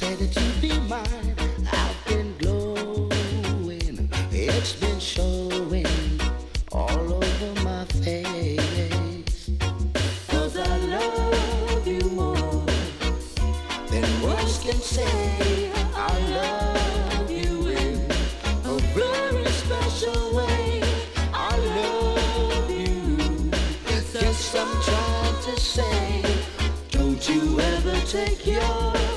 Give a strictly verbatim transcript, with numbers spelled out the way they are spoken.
said that you'd be mine. I've been glowing, it's been showing all over my face. 'Cause I love you more than words can say. I love you in a very special way. I love you. Yes, I'm trying to say, don't you ever take your